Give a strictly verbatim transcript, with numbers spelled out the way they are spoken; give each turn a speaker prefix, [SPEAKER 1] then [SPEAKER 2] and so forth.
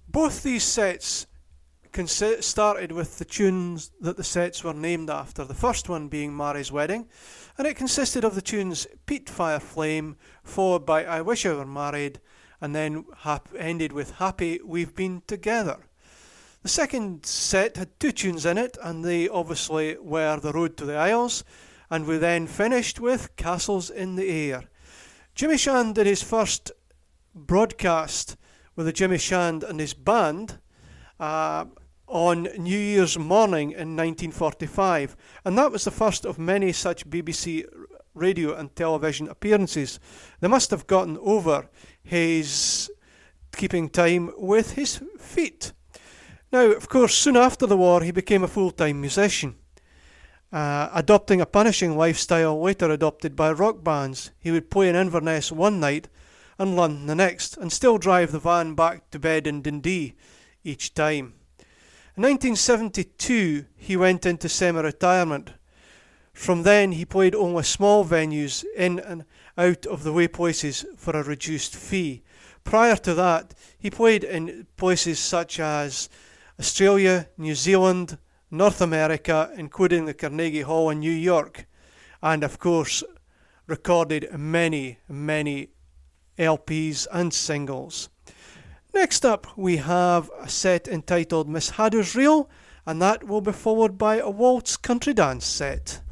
[SPEAKER 1] Both these sets consi- started with the tunes that the sets were named after, the first one being Mary's Wedding, and it consisted of the tunes Peat Fire Flame, followed by I Wish I Were Married, and then hap- ended with Happy We've Been Together. The second set had two tunes in it, and they obviously were The Road to the Isles, and we then finished with Castles in the Air. Jimmy Shand did his first broadcast with the Jimmy Shand and his band uh, on New Year's morning in nineteen forty-five, and that was the first of many such B B C radio and television appearances. They must have gotten over his keeping time with his feet. Now, of course, soon after the war he became a full-time musician, uh, adopting a punishing lifestyle later adopted by rock bands. He would play in Inverness one night and London the next, and still drive the van back to bed in Dundee each time. In nineteen seventy-two he went into semi-retirement. From then he played only small venues in and out of the way places for a reduced fee. Prior to that he played in places such as Australia, New Zealand, North America, including the Carnegie Hall in New York, and of course recorded many, many L Ps and singles. Next up we have a set entitled Miss Haddo's Reel, and that will be followed by a waltz country dance set.